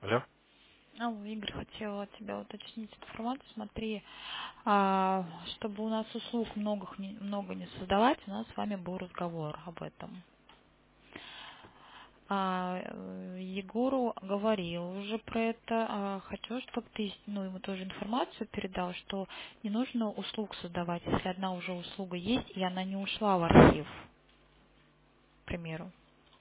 Алло? Игорь, хотела от тебя уточнить информацию. Смотри, чтобы у нас услуг много не создавать, у нас с вами был разговор об этом. Егору говорил уже про это. Хочу, чтобы ты ему тоже информацию передал, что не нужно услуг создавать, если одна уже услуга есть, и она не ушла в архив, к примеру.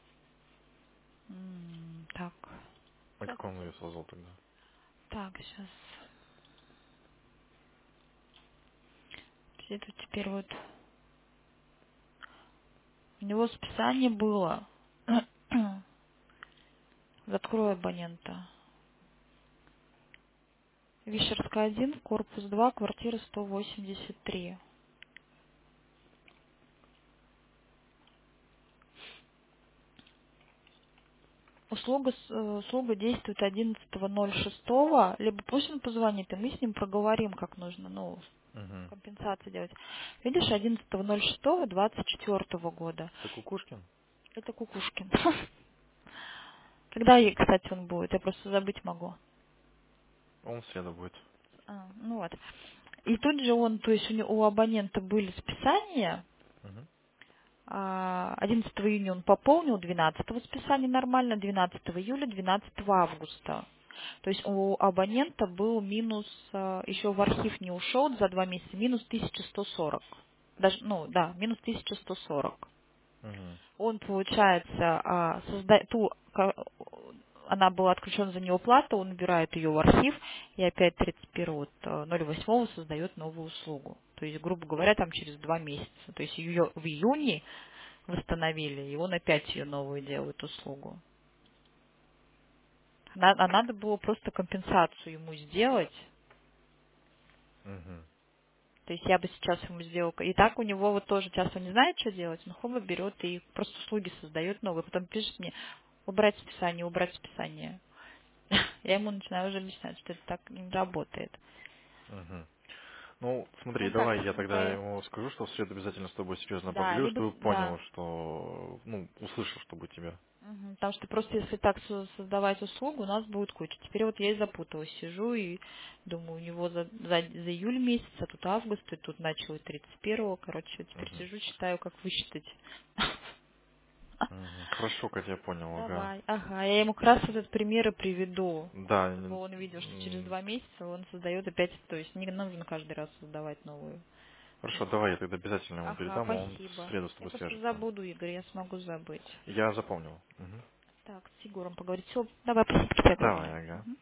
Так, А сейчас. как он ее создал тогда? Так, сейчас. Тут теперь вот у него списание было. Закрой абонента. Вишерская 1, корпус 2, квартира 183. Услуга действует 11.06, либо пусть он позвонит, и мы с ним проговорим, как нужно, Угу. компенсацию делать. Видишь, 11.06.24 года. Это Кукушкин? Это Кукушкин. Когда, кстати, он будет? Я просто забыть могу. Он в среду будет. Ну вот. И тут же то есть у абонента были списания. Угу. 11 июня он пополнил, 12 списание нормально, 12 июля, 12 августа. То есть у абонента был минус, еще в архив не ушел за 2 месяца, минус 1140. Даже, минус 1140. Угу. Он, получается, она была отключена за нее плата, он убирает ее в архив и опять 31.08 создает новую услугу. То есть, грубо говоря, там через 2 месяца. То есть ее в июне восстановили, и он опять ее новую делает услугу. Надо было просто компенсацию ему сделать. Угу. То есть я бы сейчас ему сделала. И так у него вот тоже часто он не знает, что делать, он хоба берет и просто услуги создает новые. Потом пишет мне, убрать списание, убрать списание. Я ему начинаю уже объяснять, что это так не работает. Угу. Ну, смотри, Ну так, давай я тогда поэтому, ему скажу, что в среду обязательно с тобой серьезно да, поговорю, либо, чтобы понял, да. что, услышал, чтобы тебя. Потому что просто если так создавать услугу, у нас будет куча. Теперь вот я и запуталась, сижу и думаю, у него за июль месяц, а тут август, и тут начало 31-го, короче, теперь Угу. сижу, считаю, как высчитать. Угу. Хорошо, Катя, я понял, ага. Давай. Ага, я ему как раз этот пример и приведу, Да, чтобы он видел, что через 2 месяца он создает опять, то есть не нужно каждый раз создавать новую хорошо, давай я услугу. тогда обязательно ему Ага, передам, а он в спасибо. среду с Я тобой просто свяжется. забуду, Игорь, я смогу забыть. Я запомнил. Угу. Так, с Егором поговорить. Все, давай, спасибо тебе огромное. Давай, ага.